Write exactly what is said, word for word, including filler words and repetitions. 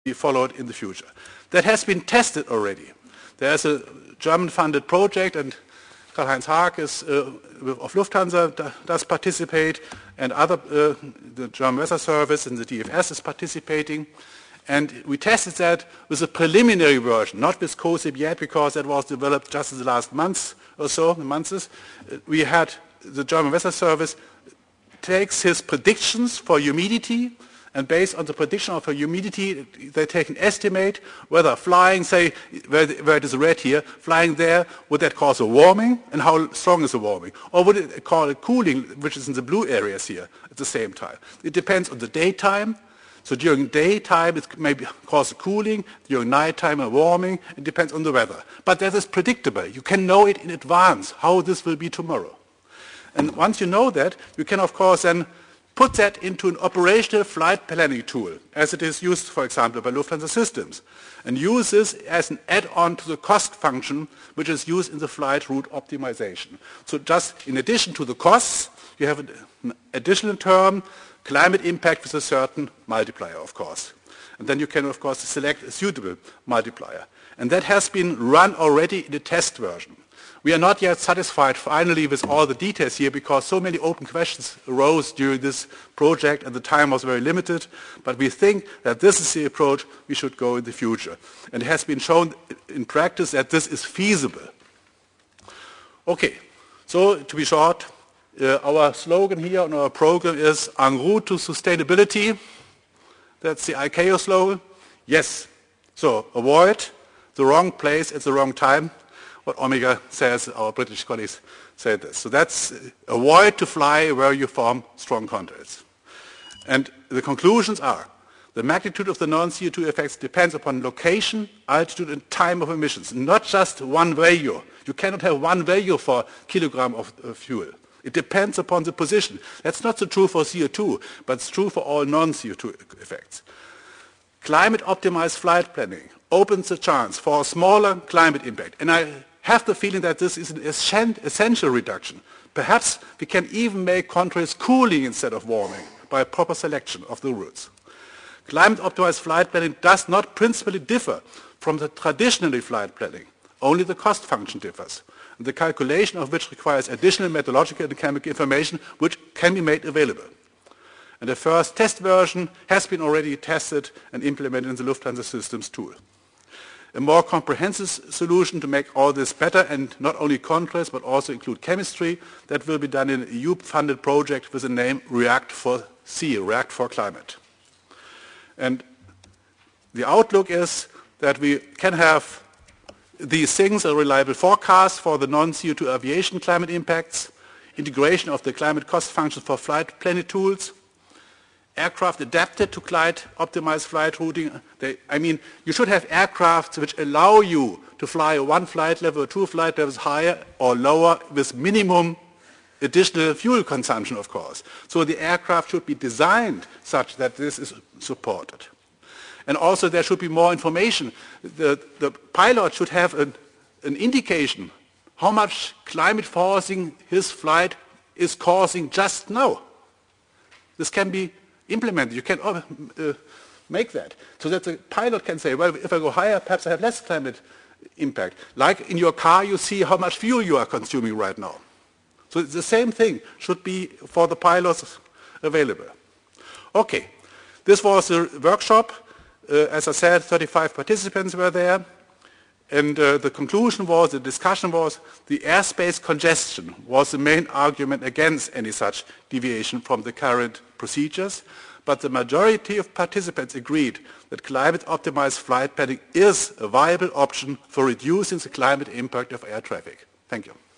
be followed in the future. That has been tested already. There's a German-funded project, and Karl-Heinz Haag is, uh, of Lufthansa does participate, and other, uh, the German Weather Service and the D F S is participating. And we tested that with a preliminary version, not with COSIP yet, because that was developed just in the last months or so, the months. We had the German Weather Service takes his predictions for humidity, and based on the prediction of humidity, they take an estimate whether flying, say, where, where it is red here, flying there, would that cause a warming, and how strong is the warming? Or would it cause a cooling, which is in the blue areas here at the same time? It depends on the daytime. So during daytime, it may cause a cooling, during nighttime, a warming. It depends on the weather. But that is predictable. You can know it in advance, how this will be tomorrow. And once you know that, you can, of course, then put that into an operational flight planning tool, as it is used, for example, by Lufthansa Systems, and use this as an add-on to the cost function, which is used in the flight route optimization. So just in addition to the costs, you have an additional term, climate impact with a certain multiplier, of course. And then you can, of course, select a suitable multiplier. And that has been run already in the test version. We are not yet satisfied finally with all the details here because so many open questions arose during this project and the time was very limited, but we think that this is the approach we should go in the future. And it has been shown in practice that this is feasible. Okay, so to be short, uh, our slogan here on our program is en route to sustainability. That's the I C A O slogan. Yes, so avoid the wrong place at the wrong time. What Omega says, our British colleagues say this. So that's avoid to fly where you form strong contacts. And the conclusions are, the magnitude of the non-C O two effects depends upon location, altitude, and time of emissions, not just one value. You cannot have one value for kilogram of uh, fuel. It depends upon the position. That's not so true for C O two, but it's true for all non-C O two effects. Climate-optimized flight planning opens the chance for a smaller climate impact. And I have the feeling that this is an essential reduction. Perhaps we can even make contrails cooling instead of warming by a proper selection of the routes. Climate-optimized flight planning does not principally differ from the traditional flight planning. Only the cost function differs, and the calculation of which requires additional methodological and chemical information which can be made available. And the first test version has been already tested and implemented in the Lufthansa Systems tool. A more comprehensive solution to make all this better and not only contrails but also include chemistry, that will be done in an E U-funded project with the name React for C, React for Climate. And the outlook is that we can have these things, a reliable forecast for the non-C O two aviation climate impacts, integration of the climate cost functions for flight planning tools, aircraft adapted to climate optimized flight routing. They, I mean, you should have aircraft which allow you to fly one flight level or two flight levels higher or lower with minimum additional fuel consumption, of course. So the aircraft should be designed such that this is supported. And also there should be more information. The, the pilot should have an, an indication how much climate forcing his flight is causing just now. This can be implemented. You can uh, uh, make that so that the pilot can say, well, if I go higher, perhaps I have less climate impact. Like in your car, you see how much fuel you are consuming right now. So the same thing should be for the pilots available. Okay, this was a workshop. Uh, as I said, thirty-five participants were there. And uh, the conclusion was, the discussion was, the airspace congestion was the main argument against any such deviation from the current procedures. But the majority of participants agreed that climate-optimized flight planning is a viable option for reducing the climate impact of air traffic. Thank you.